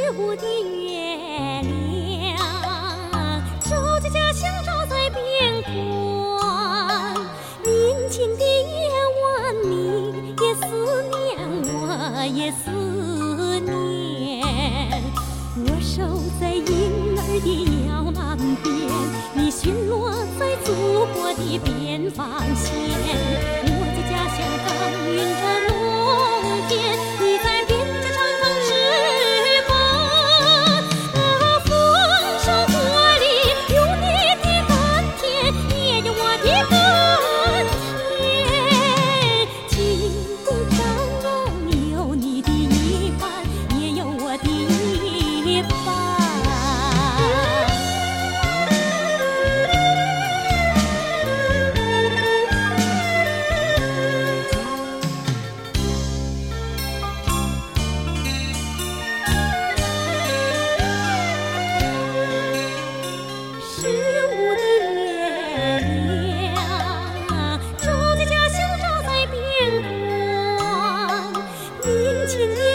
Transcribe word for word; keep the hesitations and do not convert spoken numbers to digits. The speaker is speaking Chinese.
五的月亮，照在家乡，照在边关。宁静的夜晚，你也思念，我也思念。我守在婴儿的摇篮边，你巡逻在祖国的边防线。我在家乡耕耘着农田，你在边界长风翅膀。啊，丰收国里有你的甘甜，也有我的甘甜。金工长荣有你的一半，也有我的一半。十五的月亮，照在家乡，照在边关。宁静的